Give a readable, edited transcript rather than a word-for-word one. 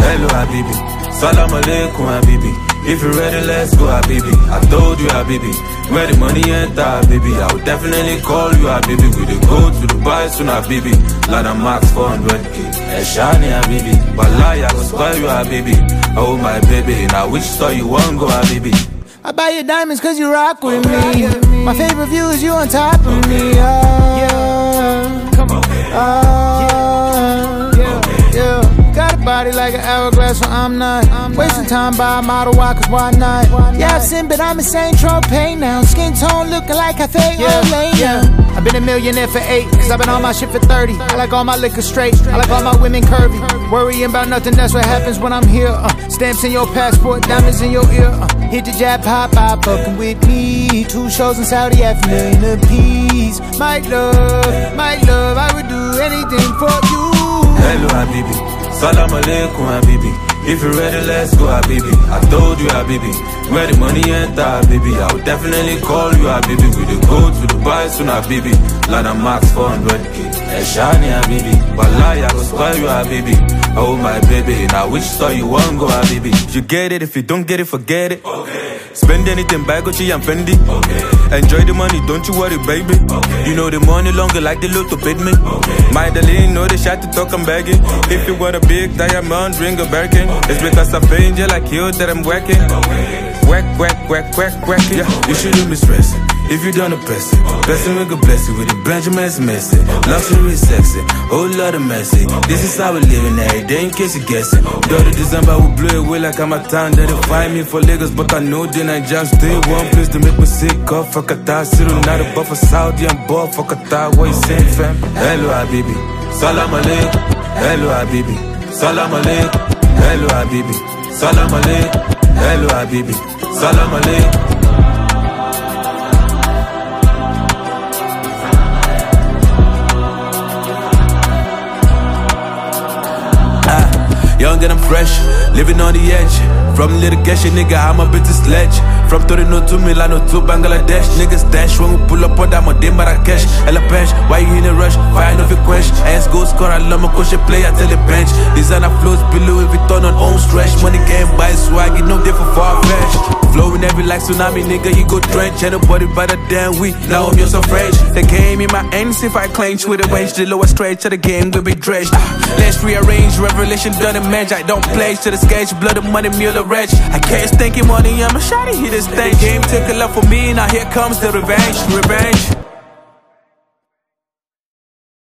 Hello Habibi, Salam Alaikum Habibi. If you're ready, let's go Habibi. I told you Habibi, where the money enter Habibi, I would definitely call you Habibi. We dey go to Dubai soon Habibi. Lada Max 400k, Shani Habibi. Wallahi I go spoil you Habibi. Oh my baby, now which store you want go Habibi? I buy you diamonds cause you rock with me. My favorite view is you on top of me. Come on. Got a body like an hourglass, so I'm not wasting time by a model, why? Cause why not? Yeah, I've sinned, but I'm insane, trophy now. Skin tone looking like Cafe Olay. I've been a millionaire for 8, cause I've been on my shit for 30. I like all my liquor straight, I like all my women curvy. Worrying about nothing, that's what happens when I'm here. Stamps in your passport, diamonds in your ear. Hit the jab, pop, fucking with me. 2 shows in Saudi, half a million apiece. My love, I would do anything for you. Hello Habibi, Salam Alaikum Habibi. If you're ready, let's go Habibi. I told you Habibi, where the money enter Habibi, I would definitely call you Habibi. We dey go to Dubai soon Habibi. Lada Max 400k, Shani Habibi. Wallahi I go spoil you Habibi. Oh my baby, now which store you want go Habibi? You get it, if you don't get it, forget it. Spend anything, buy Gucci and Fendi. Enjoy the money, don't you worry, baby. You know the money longer like the loot to pay me. My darling, know the shot to talk, I'm begging. If you want a big diamond ring or Birkin, it's because I find you like you that I'm working. Whack, yeah. You shouldn't be stressing if you don't oppress it. Blessing with a blessing with the Benjamin's messy. Luxury sexy, whole lot of messy. This is how we living every day in case you guessing. Dirty December will blow away like I'm a town. They find me for Lagos, but I know then I just stay one place to make me sick off. Fuck a tie, Cyril, not a buffer Saudi and ball. Fuck a tie, what you saying, fam? Hello Habibi, Salam Alaikum. Hello Habibi, Salam Alaikum. Hello Habibi, Salam Alaikum. Hello Habibi, Salam Alaikum. Young and I'm fresh, living on the edge. From litigation, nigga, I'm a bit of sledge. From Torino to Milano to Bangladesh. Niggas dash when we pull up on that one, day Marrakesh. Ella bench, why you in a rush? Fire no quench. Ass go score, I love my coach, play, I tell the bench. Designer flows below if we turn on own stretch. Money game buy swag, you know they for far-fetched. Flowing every like tsunami, nigga, you go drench. Ain't nobody by the damn week, now I'm just so fresh. The game in my ends, if I clench with a range, the lower stretch of the game will be dredged. Let's rearrange, revelation done in match. I don't play to the sketch, blood and money, meal the wretch. I can't stinking money, I'm a shotty, hit this thing. Game took a lot for me, now here comes the revenge.